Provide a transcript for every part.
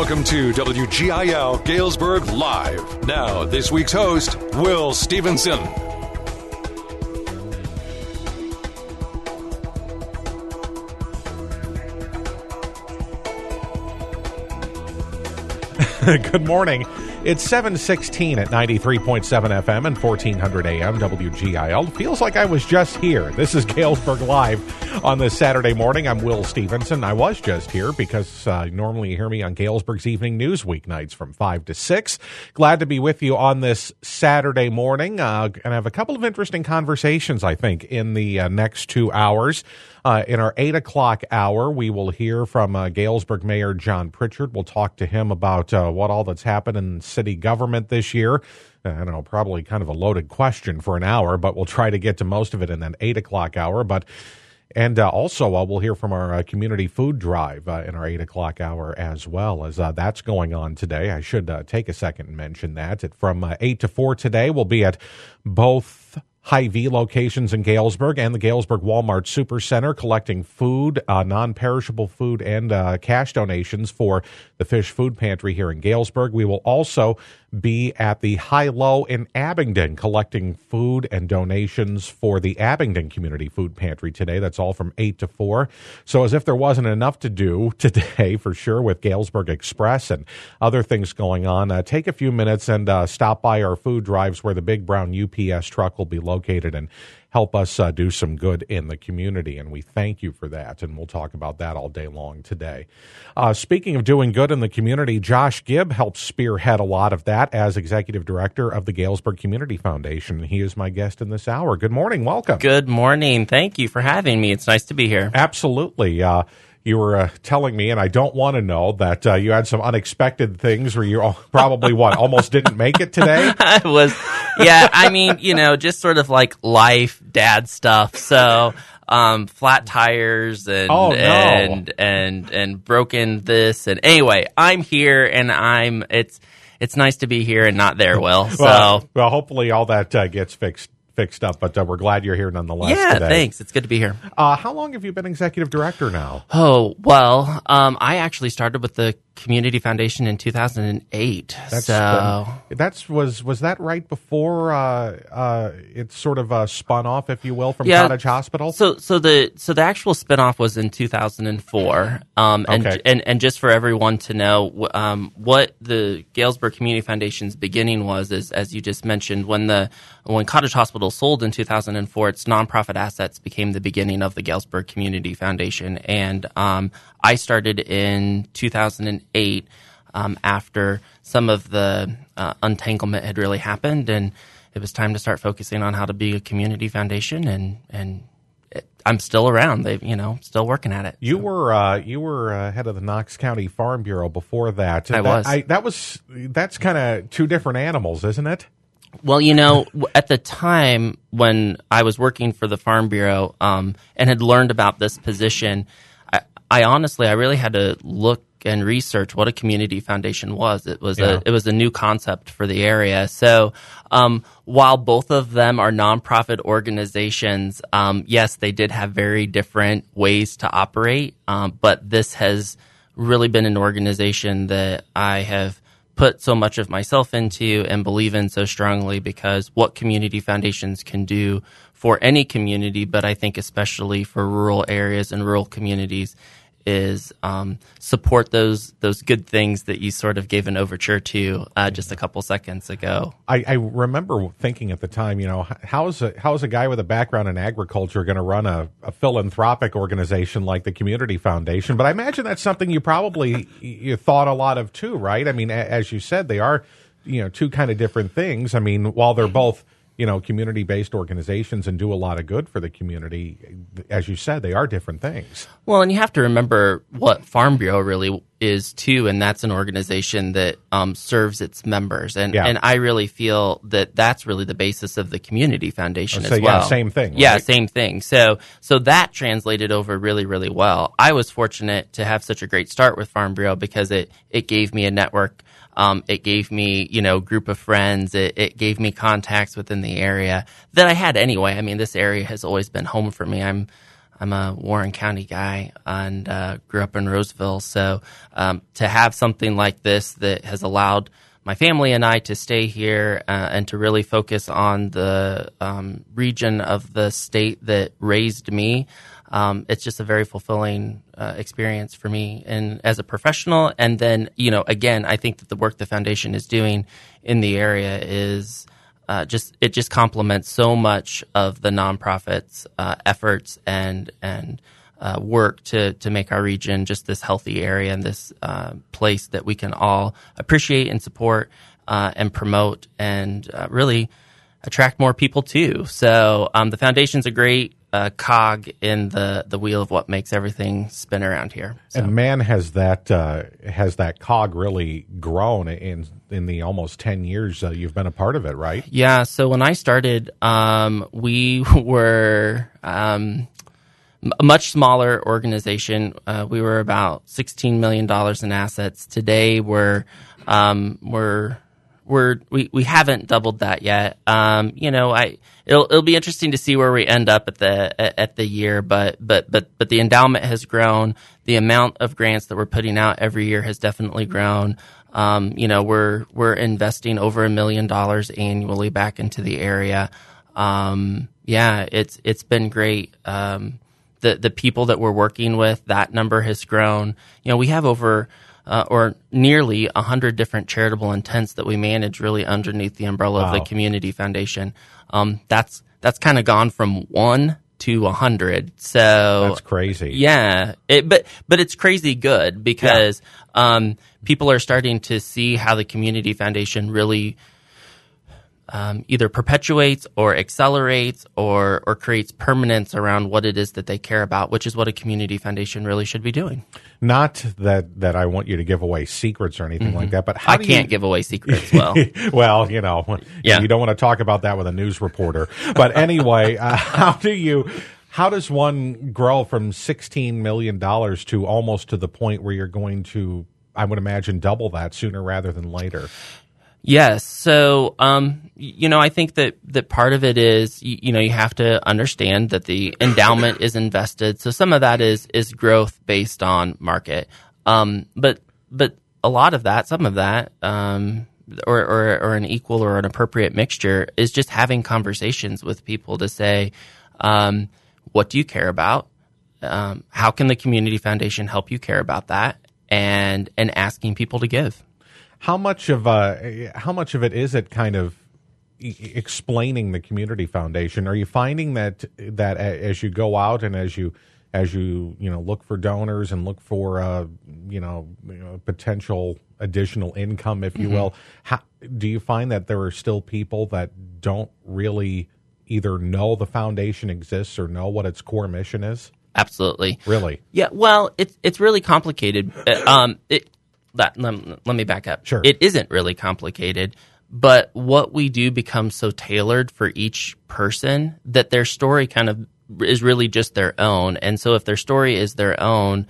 Welcome to WGIL Galesburg Live. Now, this week's host, Will Stevenson. Good morning. It's 7:16 at 93.7 FM and 1400 AM WGIL. Feels like I was just here. This is Galesburg Live on this Saturday morning. I'm Will Stevenson. I was just here because normally you hear me on Galesburg's Evening News weeknights from 5 to 6. Glad to be with you on this Saturday morning. And I have a couple of interesting conversations, I think, in the next 2 hours. In our 8 o'clock hour, we will hear from Galesburg Mayor John Pritchard. We'll talk to him about what all that's happened in city government this year. I don't know, probably kind of a loaded question for an hour, but we'll try to get to most of it in that 8 o'clock hour. And also, we'll hear from our community food drive in our 8 o'clock hour as well, as that's going on today. I should take a second and mention that. From 8 to 4 today, we'll be at both Hy-Vee locations in Galesburg and the Galesburg Walmart Supercenter collecting food, non-perishable food, and cash donations for the Fish Food Pantry here in Galesburg. We will also be at the High-Low in Abingdon collecting food and donations for the Abingdon Community Food Pantry today. That's all from 8 to 4. So as if there wasn't enough to do today, for sure, with Galesburg Express and other things going on, take a few minutes and stop by our food drives where the big brown UPS truck will be located and help us do some good in the community, and we thank you for that, and we'll talk about that all day long today. Speaking of doing good in the community, Josh Gibb helps spearhead a lot of that as Executive Director of the Galesburg Community Foundation. He is my guest in this hour. Good morning. Welcome. Good morning. Thank you for having me. It's nice to be here. Absolutely. You were telling me, and I don't want to know, that you had some unexpected things where you probably, almost didn't make it today? Just sort of like life, dad stuff. So, flat tires and broken this. And anyway, I'm here and it's nice to be here and not there, Will. So, well, hopefully all that gets fixed up, but we're glad you're here nonetheless today. Yeah, thanks. It's good to be here. How long have you been executive director now? Oh, well, I actually started with the Community Foundation in 2008. Was that right before it sort of spun off, if you will, from Cottage Hospital? So the actual spinoff was in 2004. Okay. And just for everyone to know, what the Galesburg Community Foundation's beginning was, is, as you just mentioned, when Cottage Hospital sold in 2004, its nonprofit assets became the beginning of the Galesburg Community Foundation. And I started in 2008 after some of the untanglement had really happened, and it was time to start focusing on how to be a community foundation. And I'm still around. Still working at it. You were head of the Knox County Farm Bureau before that. I was. That's kind of two different animals, isn't it? Well, at the time when I was working for the Farm Bureau and had learned about this position, I honestly really had to look and research what a community foundation was. It was a new concept for the area. So while both of them are nonprofit organizations, yes, they did have very different ways to operate. But this has really been an organization that I have put so much of myself into and believe in so strongly, because what community foundations can do for any community, but I think especially for rural areas and rural communities, is support those good things that you sort of gave an overture to just a couple seconds ago. I remember thinking at the time, how is a guy with a background in agriculture going to run a philanthropic organization like the Community Foundation? But I imagine that's something you thought a lot of too, right? I mean, as you said, they are two kind of different things. I mean, while they're both community-based organizations and do a lot of good for the community, as you said, they are different things. Well, and you have to remember what Farm Bureau really is too, and that's an organization that serves its members. And I really feel that that's really the basis of the Community Foundation as well. Yeah, same thing. Right? Yeah, same thing. So that translated over really, really well. I was fortunate to have such a great start with Farm Bureau because it gave me a network. It gave me, group of friends. It gave me contacts within the area that I had anyway. I mean, this area has always been home for me. I'm I'm a Warren County guy and grew up in Roseville. So to have something like this that has allowed my family and I to stay here and to really focus on the region of the state that raised me, it's just a very fulfilling experience for me and as a professional. And then, again, I think that the work the foundation is doing in the area is just complements so much of the nonprofit's efforts and work to make our region just this healthy area and this place that we can all appreciate and support and promote and really attract more people to. So the foundation's a great cog in the wheel of what makes everything spin around here. So. And man, has that cog really grown in the almost 10 years you've been a part of it, right? Yeah. So when I started, we were a much smaller organization. We were about $16 million in assets. Today we haven't doubled that yet. It'll be interesting to see where we end up at the year, but the endowment has grown. The amount of grants that we're putting out every year has definitely grown. We're investing over $1 million annually back into the area. It's been great. The people that we're working with, that number has grown. We have over or nearly 100 different charitable intents that we manage really underneath the umbrella of the Community Foundation. That's kind of gone from 1 to 100. So that's crazy. Yeah. But it's crazy good because people are starting to see how the Community Foundation really either perpetuates or accelerates or creates permanence around what it is that they care about, which is what a community foundation really should be doing. Not that I want you to give away secrets or anything like that, but I can't give away secrets. Well, well, you don't want to talk about that with a news reporter. But anyway, how does one grow from $16 million to almost to the point where you're going to, I would imagine, double that sooner rather than later? Yes. So, I think that part of it is, you have to understand that the endowment is invested. So some of that is growth based on market. But a lot of that, some of that, or an equal or an appropriate mixture is just having conversations with people to say, what do you care about? How can the Community Foundation help you care about that? And asking people to give. How much of it is it kind of explaining the Community Foundation? Are you finding that as you go out and as you look for donors and look for potential additional income, if you will, do you find that there are still people that don't really either know the foundation exists or know what its core mission is? Absolutely. Really? Yeah. Well, it's really complicated. Let me back up. Sure. It isn't really complicated, but what we do becomes so tailored for each person that their story kind of is really just their own. And so if their story is their own,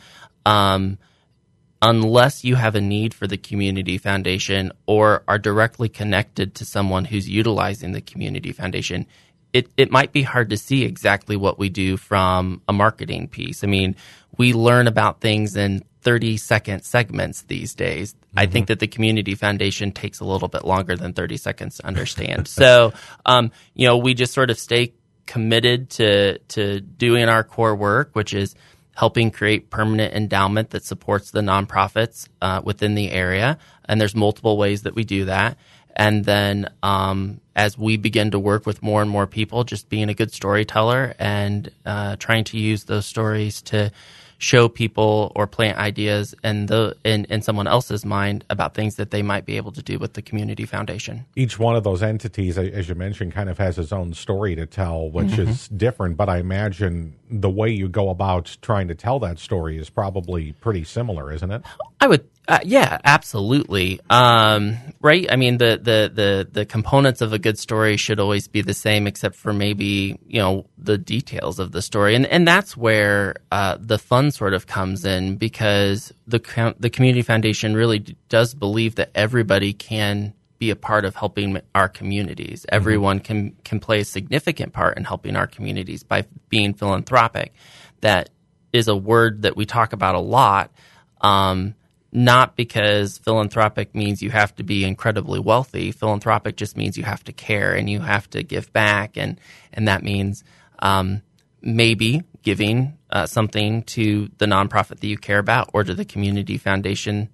unless you have a need for the Community Foundation or are directly connected to someone who's utilizing the Community Foundation, it might be hard to see exactly what we do from a marketing piece. I mean, we learn about things in 30-second segments these days. I think that the Community Foundation takes a little bit longer than 30 seconds to understand. So, we just sort of stay committed to doing our core work, which is helping create permanent endowment that supports the nonprofits within the area. And there's multiple ways that we do that. And then as we begin to work with more and more people, just being a good storyteller and trying to use those stories to show people or plant ideas in someone else's mind about things that they might be able to do with the Community Foundation. Each one of those entities, as you mentioned, kind of has its own story to tell, which is different. But I imagine the way you go about trying to tell that story is probably pretty similar, isn't it? I would, yeah, absolutely. Right? I mean, the components of a good story should always be the same, except for maybe, the details of the story. And that's where the fun sort of comes in, because the Community Foundation really does believe that everybody can be a part of helping our communities. Everyone can play a significant part in helping our communities by being philanthropic. that is a word that we talk about a lot, not because philanthropic means you have to be incredibly wealthy. Philanthropic just means you have to care and you have to give back, and that means maybe giving something to the nonprofit that you care about or to the community foundation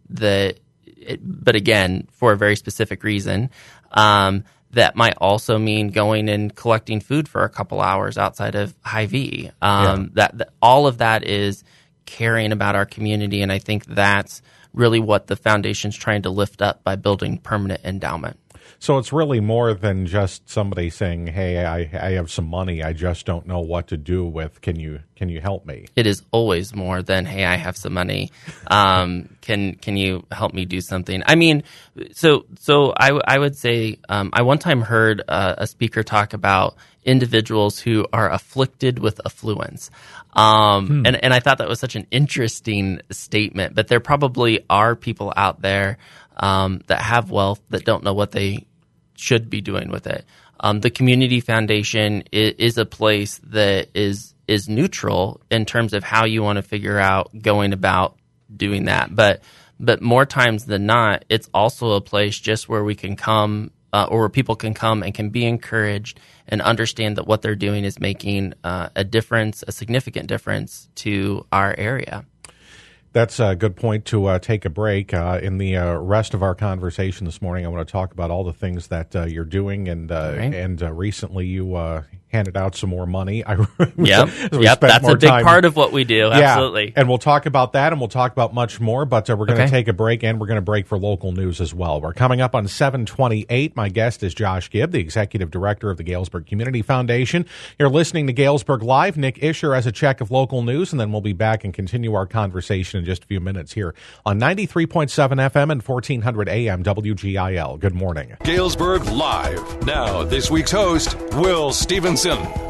but again, for a very specific reason. That might also mean going and collecting food for a couple hours outside of Hy-Vee. That all of that is caring about our community, and I think that's really what the foundation's trying to lift up by building permanent endowment. So it's really more than just somebody saying, "Hey, I have some money. I just don't know what to do with. Can you help me?" It is always more than, "Hey, I have some money. Can you help me do something?" I mean, so I would say I one time heard a speaker talk about individuals who are afflicted with affluence. And I thought that was such an interesting statement, but there probably are people out there that have wealth that don't know what they should be doing with it. The Community Foundation is a place that is neutral in terms of how you want to figure out going about doing that. But more times than not, it's also a place just where we can come or where people can come and can be encouraged and understand that what they're doing is making a difference, a significant difference to our area. That's a good point to take a break. In the rest of our conversation this morning, I want to talk about all the things that you're doing, and recently you handed out some more money. Yep, that's a big part of what we do. Absolutely. And we'll talk about that, and we'll talk about much more, but we're going to take a break, and we're going to break for local news as well. We're coming up on 7:28. My guest is Josh Gibb, the Executive Director of the Galesburg Community Foundation. You're listening to Galesburg Live. Nick Isher has a check of local news, and then we'll be back and continue our conversation in just a few minutes here on 93.7 FM and 1400 AM WGIL. Good morning. Galesburg Live. Now, this week's host, Will Stevenson.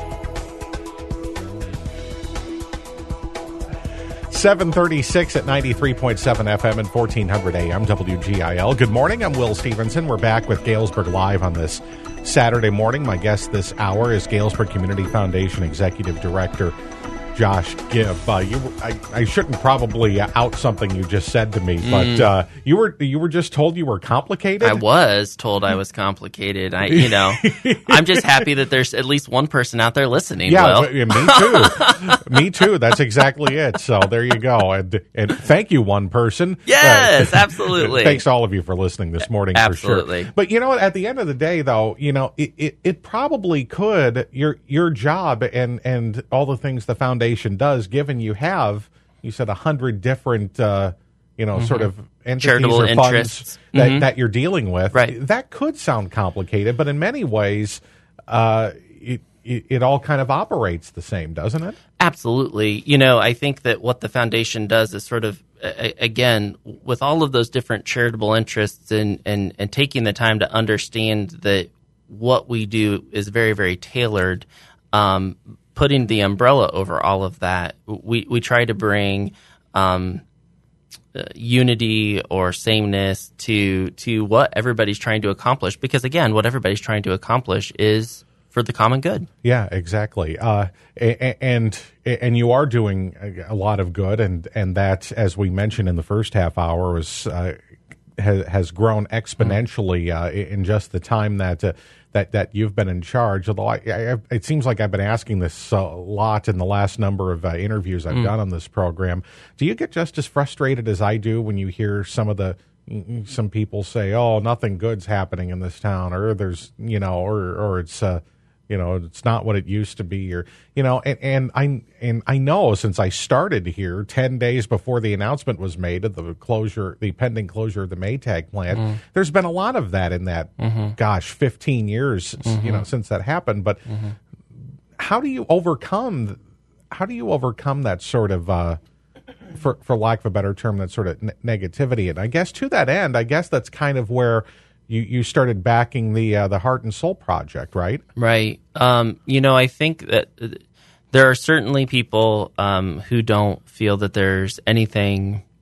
7:36 at 93.7 FM and 1400 AM WGIL. Good morning. I'm Will Stevenson. We're back with Galesburg Live on this Saturday morning. My guest this hour is Galesburg Community Foundation Executive Director Josh Gibb. I shouldn't probably out something you just said to me, but you were just told you were complicated. I was told I was complicated. I'm just happy that there's at least one person out there listening. Yeah, Will. Me too. Me too. That's exactly it. So there you go. And thank you, one person. Yes, absolutely. Thanks all of you for listening this morning. Absolutely. For sure. But at the end of the day, though, it probably could your job and all the things the foundation does, given you said 100 different sort of entities charitable or interests funds that you're dealing with. Right. That could sound complicated, but in many ways it all kind of operates the same, doesn't it? Absolutely. I think that what the foundation does is sort of, again, with all of those different charitable interests and taking the time to understand that what we do is very, very tailored, putting the umbrella over all of that, we try to bring unity or sameness to what everybody's trying to accomplish. Because again, what everybody's trying to accomplish is for the common good. Yeah, exactly. And you are doing a lot of good, and that, as we mentioned in the first half hour, has grown exponentially in just the time that you've been in charge. Although it seems like I've been asking this a lot in the last number of interviews I've done on this program. Do you get just as frustrated as I do when you hear some people say, "Oh, nothing good's happening in this town," or there's or it's it's not what it used to be, or and I know, since I started here 10 days before the announcement was made of the pending closure of the Maytag plant, there's been a lot of that in that 15 years since that happened. But how do you overcome that sort of for lack of a better term, that sort of negativity? And I guess to that end, that's kind of where you started backing the Heart and Soul Project, right? Right. I think that there are certainly people who don't feel that there's anything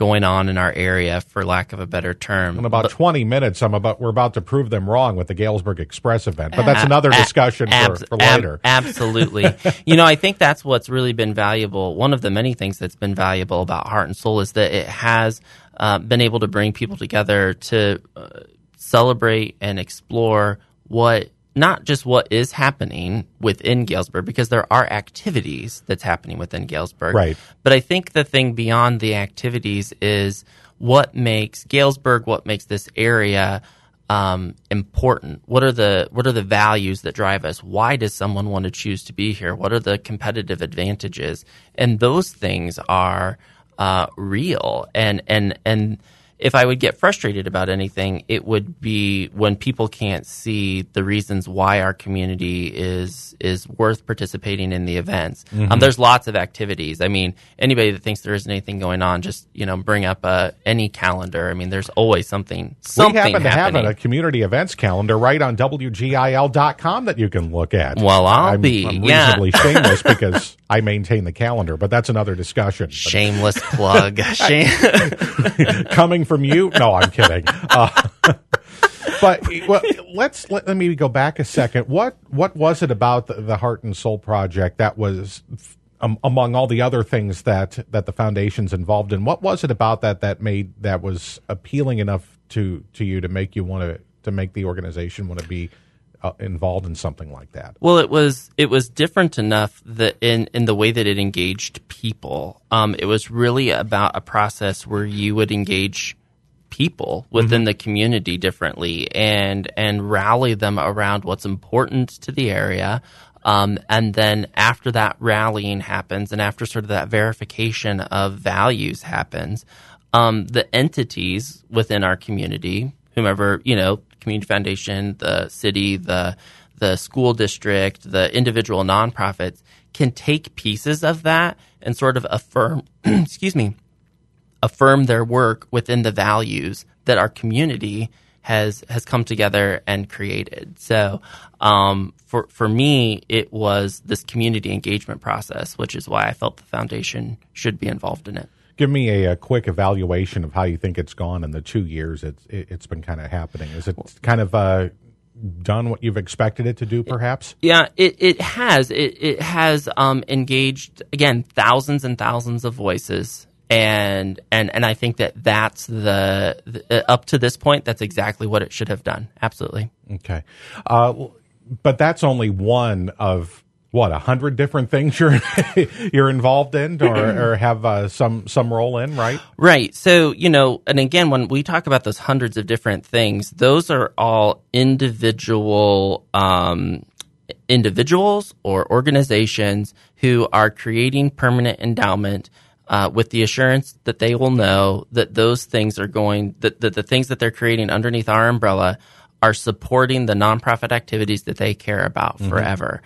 going on in our area, for lack of a better term. In about 20 minutes, we're about to prove them wrong with the Galesburg Express event, but that's another discussion for later. Absolutely. I think that's what's really been valuable. One of the many things that's been valuable about Heart and Soul is that it has been able to bring people together to celebrate and explore not just what is happening within Galesburg, because there are activities that's happening within Galesburg. Right. But I think the thing beyond the activities is what makes Galesburg, what makes this area important. What are the values that drive us? Why does someone want to choose to be here? What are the competitive advantages? And those things are real. And if I would get frustrated about anything, it would be when people can't see the reasons why our community is worth participating in the events. Mm-hmm. There's lots of activities. I mean, anybody that thinks there isn't anything going on, just bring up any calendar. I mean, there's always something we happen to happening. have a community events calendar right on WGIL.com that you can look at. Well, I'm reasonably shameless because I maintain the calendar, but that's another discussion. Shameless plug. Coming from you? No, I'm kidding. But let me go back a second. What was it about the Heart and Soul Project that was, among all the other things that the foundation's involved in? What was it about that was appealing enough to you to make you want to make the organization want to be involved in something like that? Well, it was different enough that in the way that it engaged people. It was really about a process where you would engage people within the community differently and rally them around what's important to the area. And then after that rallying happens and after sort of that verification of values happens, the entities within our community, whomever, community foundation, the city, the school district, the individual nonprofits can take pieces of that and sort of affirm their work within the values that our community has come together and created. So for me, it was this community engagement process, which is why I felt the foundation should be involved in it. Give me a quick evaluation of how you think it's gone in the 2 years it's been kind of happening. Is it kind of done what you've expected it to do, perhaps? Yeah, it has. It has engaged, again, thousands and thousands of voices. And I think that's the up to this point, that's exactly what it should have done. Absolutely. Okay. But that's only one of 100 different things you're involved in or have some role in, right? Right. So, and again, when we talk about those hundreds of different things, those are all individuals or organizations who are creating permanent endowment with the assurance that they will know that those things are that the things that they're creating underneath our umbrella are supporting the nonprofit activities that they care about forever.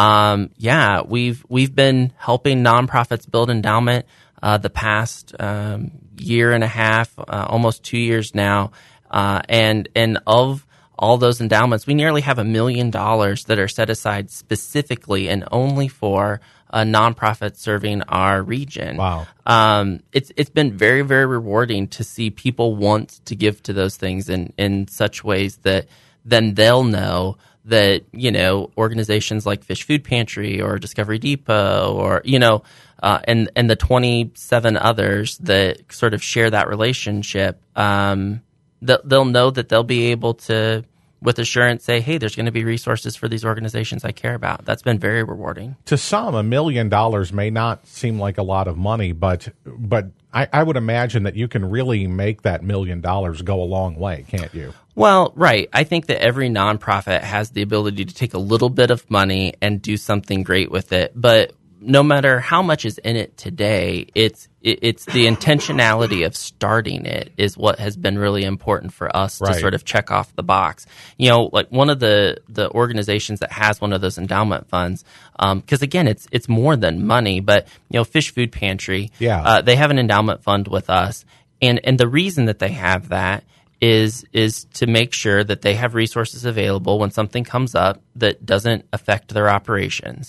We've been helping nonprofits build endowment the past year and a half, almost 2 years now, and of all those endowments, we nearly have $1 million that are set aside specifically and only for nonprofits serving our region. Wow. It's been very, very rewarding to see people want to give to those things in such ways that then they'll know that, organizations like Fish Food Pantry or Discovery Depot or, and the 27 others that sort of share that relationship, they'll know that they'll be able to, with assurance, say, hey, there's going to be resources for these organizations I care about. That's been very rewarding. To some, $1 million may not seem like a lot of money, but I would imagine that you can really make that $1 million go a long way, can't you? Well, right. I think that every nonprofit has the ability to take a little bit of money and do something great with it. But no matter how much is in it today, it's the intentionality of starting it is what has been really important for us to sort of check off the box. Like one of the organizations that has one of those endowment funds, because again, it's more than money, but Fish Food Pantry, they have an endowment fund with us, and the reason that they have that is to make sure that they have resources available when something comes up that doesn't affect their operations.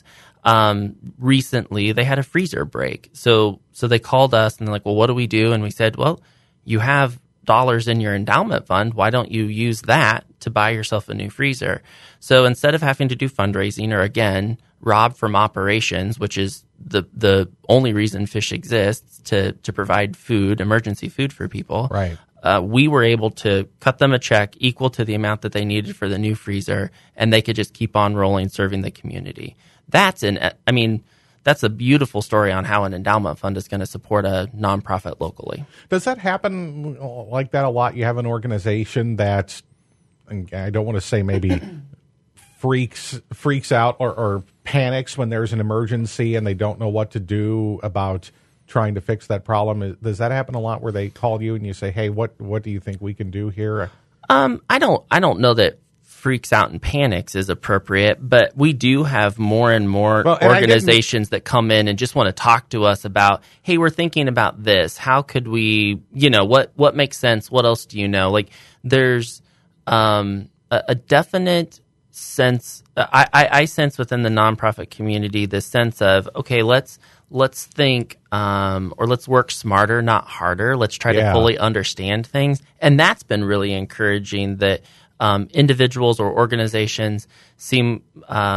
recently they had a freezer break. So they called us and they're like, well, what do we do? And we said, well, you have dollars in your endowment fund. Why don't you use that to buy yourself a new freezer? So instead of having to do fundraising or, again, rob from operations, which is the only reason Fish exists, to provide food, emergency food for people, Right. We were able to cut them a check equal to the amount that they needed for the new freezer, and they could just keep on rolling, serving the community. That's a beautiful story on how an endowment fund is going to support a nonprofit locally. Does that happen like that a lot? You have an organization that, I don't want to say maybe freaks out or panics when there's an emergency and they don't know what to do about trying to fix that problem. Does that happen a lot where they call you and you say, hey, what do you think we can do here? I don't know that freaks out and panics is appropriate, but we do have more and more organizations that come in and just want to talk to us about, hey, we're thinking about this. How could we, what makes sense? What else do you know? Like, there's a definite sense, I sense within the nonprofit community, the sense of, okay, let's think, or let's work smarter, not harder. Let's try to fully understand things. And that's been really encouraging that individuals or organizations seem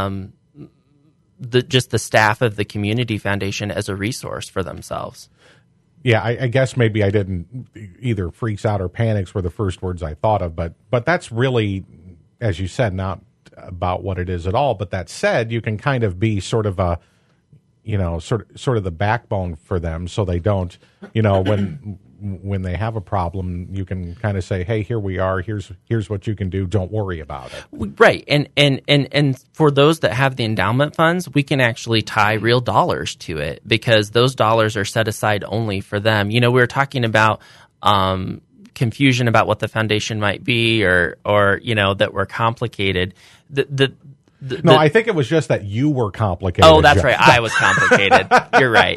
just the staff of the community foundation as a resource for themselves. Yeah, I guess maybe I didn't either freaks out or panics were the first words I thought of, but that's really, as you said, not about what it is at all. But that said, you can kind of be sort of a, sort of the backbone for them, so they don't, when they have a problem, you can kind of say, hey, here we are, here's what you can do, don't worry about it. Right. And for those that have the endowment funds, we can actually tie real dollars to it because those dollars are set aside only for them. We were talking about confusion about what the foundation might be or that we're complicated. I think it was just that you were complicated. Oh, that's right. I was complicated. You're right.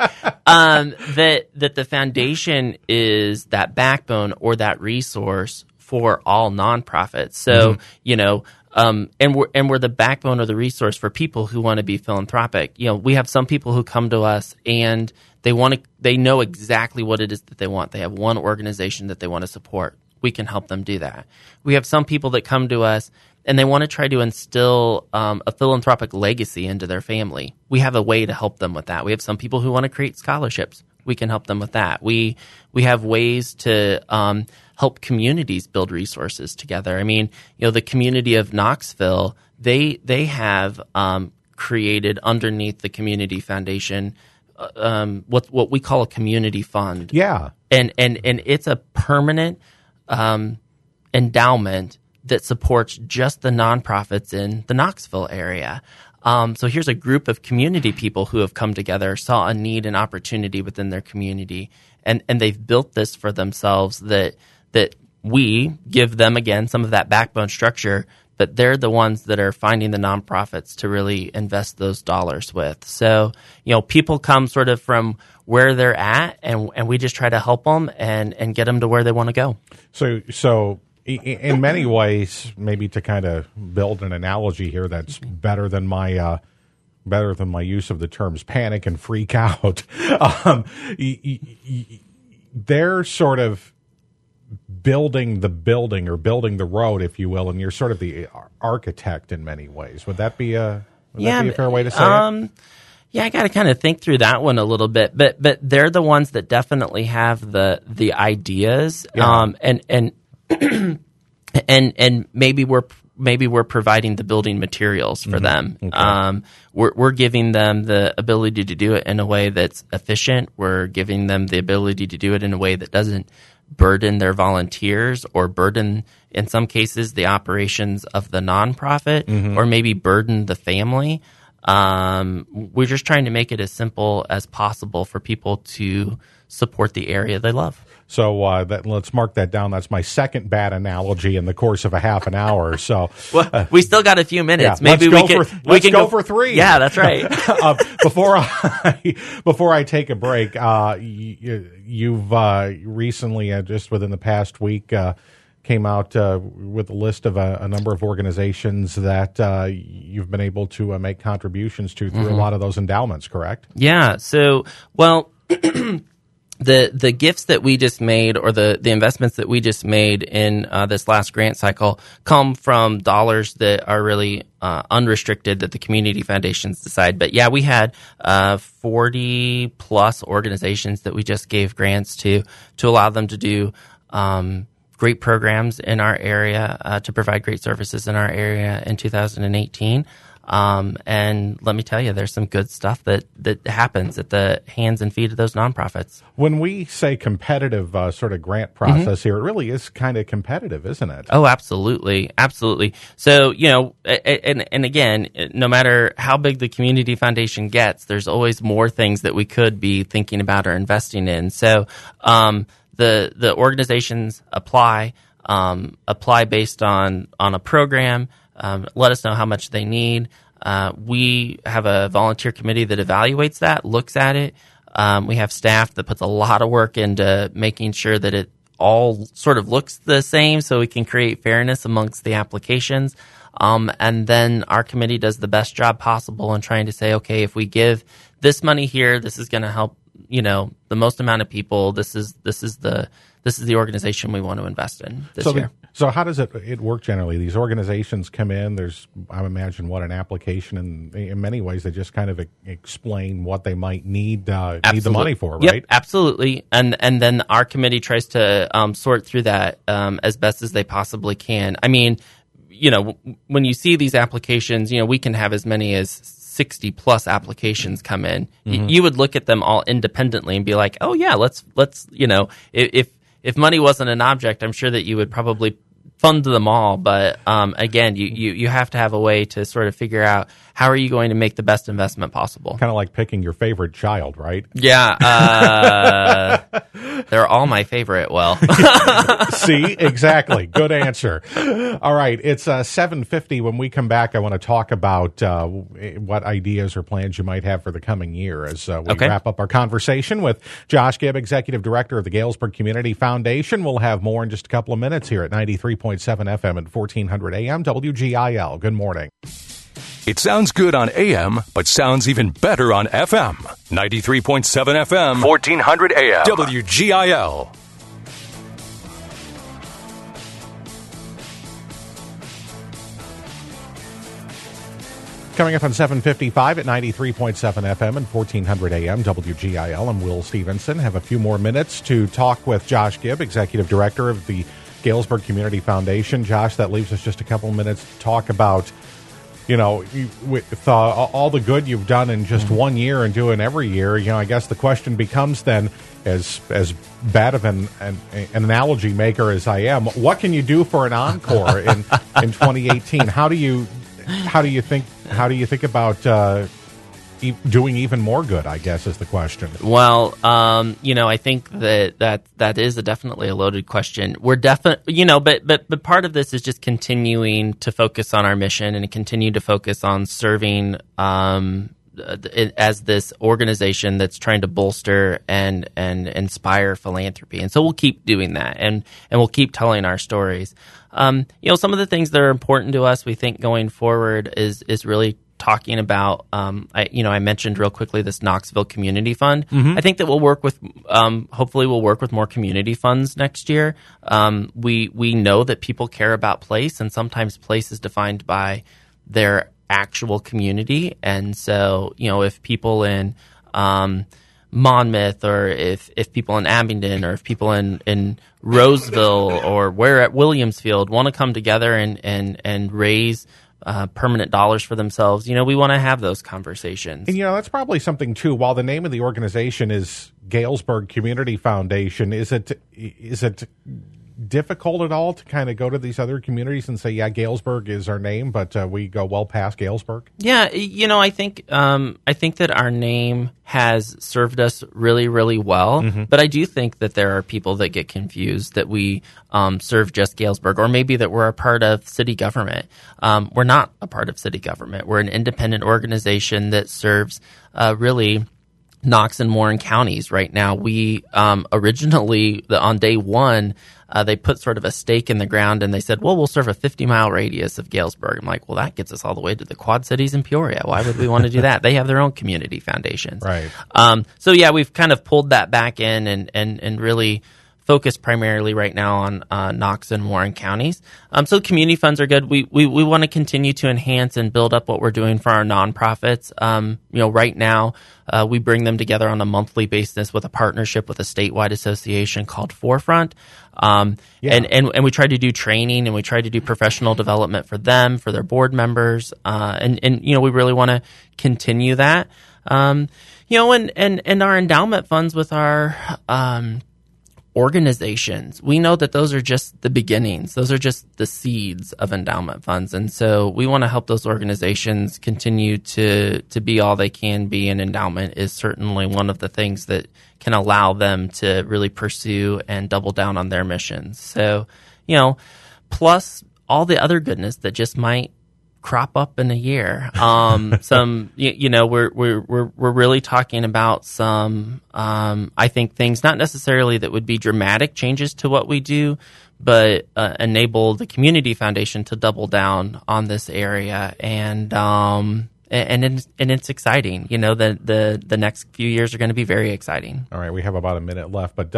That the foundation is that backbone or that resource for all nonprofits. So, and we're the backbone or the resource for people who want to be philanthropic. We have some people who come to us and they know exactly what it is that they want. They have one organization that they want to support. We can help them do that. We have some people that come to us and they want to try to instill a philanthropic legacy into their family. We have a way to help them with that. We have some people who want to create scholarships. We can help them with that. We have ways to help communities build resources together. I mean, the community of Knoxville, they have created underneath the community foundation what we call a community fund. Yeah, and it's a permanent endowment that supports just the nonprofits in the Knoxville area. So here's a group of community people who have come together, saw a need and opportunity within their community, and they've built this for themselves that we give them, again, some of that backbone structure, but they're the ones that are finding the nonprofits to really invest those dollars with. So, people come sort of from where they're at, and we just try to help them and get them to where they want to go. So in many ways, maybe to kind of build an analogy here that's better than my use of the terms panic and freak out, they're sort of building the building or building the road, if you will, and you're sort of the architect in many ways. Would that be a fair way to say it? Yeah, I got to kind of think through that one a little bit, but they're the ones that definitely have the ideas, and maybe we're providing the building materials for them. Okay. We're giving them the ability to do it in a way that's efficient. We're giving them the ability to do it in a way that doesn't burden their volunteers or burden, in some cases, the operations of the nonprofit, or maybe burden the family. We're just trying to make it as simple as possible for people to support the area they love. So let's mark that down. That's my second bad analogy in the course of a half an hour. So we still got a few minutes. Yeah, maybe we can go for three. Yeah, that's right. Before I take a break, you've recently, just within the past week, came out with a list of a number of organizations that you've been able to make contributions to through a lot of those endowments, correct? Yeah. So, well, the gifts that we just made, or the investments that we just made in this last grant cycle, come from dollars that are really unrestricted that the community foundations decide. But yeah, we had 40 plus organizations that we just gave grants to allow them to do great programs in our area, to provide great services in our area in 2018. And let me tell you, there's some good stuff that happens at the hands and feet of those nonprofits. When we say competitive sort of grant process here, it really is kind of competitive, isn't it? Oh, absolutely. Absolutely. So, and again, no matter how big the community foundation gets, there's always more things that we could be thinking about or investing in. So, the organizations apply based on a program. Let us know how much they need. We have a volunteer committee that evaluates that, looks at it. We have staff that puts a lot of work into making sure that it all sort of looks the same so we can create fairness amongst the applications. And then our committee does the best job possible in trying to say, okay, if we give this money here, this is going to help, the most amount of people. This is the organization we want to invest in this year. So how does it work generally? These organizations come in, there's, I imagine, an application, and in many ways they just kind of explain what they might need the money for, right? Yep, absolutely. And then our committee tries to sort through that as best as they possibly can. I mean, when you see these applications, we can have as many as 60 plus applications come in. You would look at them all independently and be like, oh yeah, let's if money wasn't an object, I'm sure that you would probably fund them all. But again, you have to have a way to sort of figure out how are you going to make the best investment possible. Kind of like picking your favorite child, right? Yeah. They're all my favorite. Well, see, exactly. Good answer. All right. It's 7:50. When we come back, I want to talk about what ideas or plans you might have for the coming year as we wrap up our conversation with Josh Gibb, Executive Director of the Galesburg Community Foundation. We'll have more in just a couple of minutes here at 93.7 FM and 1400 AM WGIL. Good morning. It sounds good on AM, but sounds even better on FM. 93.7 FM, 1400 AM, WGIL. Coming up on 7:55 at 93.7 FM and 1400 AM, WGIL. I'm Will Stevenson. Have a few more minutes to talk with Josh Gibb, Executive Director of the Galesburg Community Foundation. Josh, that leaves us just a couple minutes to talk about with all the good you've done in just 1 year and doing every year. I guess the question becomes then, as bad of an analogy maker as I am, what can you do for an encore in 2018? How do you think about doing even more good, I guess, is the question. Well, I think that is definitely a loaded question. We're definitely, but part of this is just continuing to focus on our mission and continue to focus on serving as this organization that's trying to bolster and inspire philanthropy. And so we'll keep doing that, and we'll keep telling our stories. Some of the things that are important to us, we think, going forward is really talking about, I mentioned real quickly this Knoxville Community Fund. I think that we'll work with, hopefully we'll work with more community funds next year. We know that people care about place, and sometimes place is defined by their actual community. And so, if people in Monmouth, or if people in Abingdon, or if people in Roseville or where at Williamsfield want to come together and raise permanent dollars for themselves, we want to have those conversations. And that's probably something too. While the name of the organization is Galesburg Community Foundation, is it difficult at all to kind of go to these other communities and say, yeah, Galesburg is our name, but we go well past Galesburg? Yeah, I think that our name has served us really, really well. But I do think that there are people that get confused that we serve just Galesburg, or maybe that we're a part of city government. We're not a part of city government. We're an independent organization that serves really Knox and Warren counties right now. We originally, on day one, they put sort of a stake in the ground and they said, well, we'll serve a 50-mile radius of Galesburg. I'm like, well, that gets us all the way to the Quad Cities and Peoria. Why would we want to do that? They have their own community foundations. Right. So, yeah, we've kind of pulled that back in and really focused primarily right now on Knox and Warren counties. So community funds are good. We want to continue to enhance and build up what we're doing for our nonprofits. Right now we bring them together on a monthly basis with a partnership with a statewide association called Forefront. And we try to do training and we try to do professional development for them, for their board members. And we really want to continue that. And our endowment funds with our organizations, we know that those are just the beginnings. Those are just the seeds of endowment funds. And so we want to help those organizations continue to be all they can be. And endowment is certainly one of the things that can allow them to really pursue and double down on their missions. So, plus all the other goodness that just might crop up in a year. We're really talking about some, I think, things not necessarily that would be dramatic changes to what we do, but enable the community foundation to double down on this area. And it's exciting. The next few years are going to be very exciting. All right, we have about a minute left, but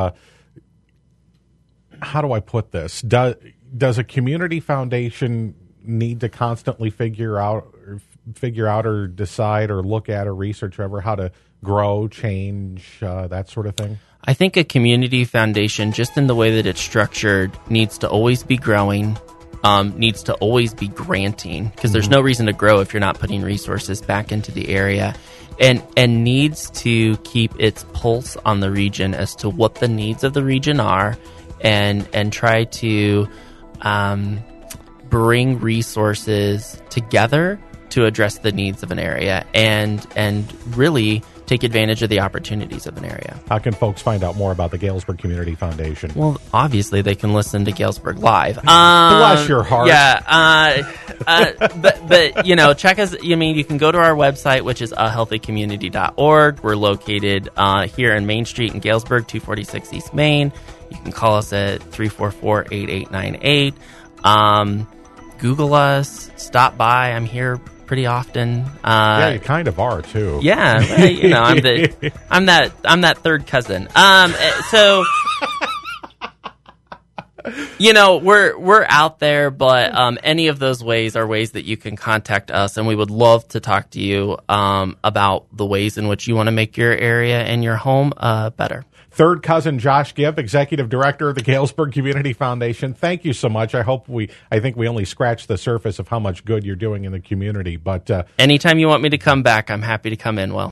how do I put this? Does a community foundation need to constantly figure out or decide or look at or research ever how to grow, change, that sort of thing? I think a community foundation, just in the way that it's structured, needs to always be growing, needs to always be granting, because there's no reason to grow if you're not putting resources back into the area, and needs to keep its pulse on the region as to what the needs of the region are, and try to bring resources together to address the needs of an area and really take advantage of the opportunities of an area. How can folks find out more about the Galesburg Community Foundation? Well, obviously they can listen to Galesburg Live. Bless your heart. Yeah. But check us. You can go to our website, which is ahealthycommunity.org. We're located here in Main Street in Galesburg, 246 East Main. You can call us at 344-8898. Google us, stop by. I'm here pretty often. Yeah, you kind of are too. Yeah, I'm that third cousin. We're out there, but any of those ways are ways that you can contact us, and we would love to talk to you about the ways in which you want to make your area and your home better. Third cousin Josh Gibb, Executive Director of the Galesburg Community Foundation. Thank you so much. I think we only scratched the surface of how much good you're doing in the community. But anytime you want me to come back, I'm happy to come in, Will.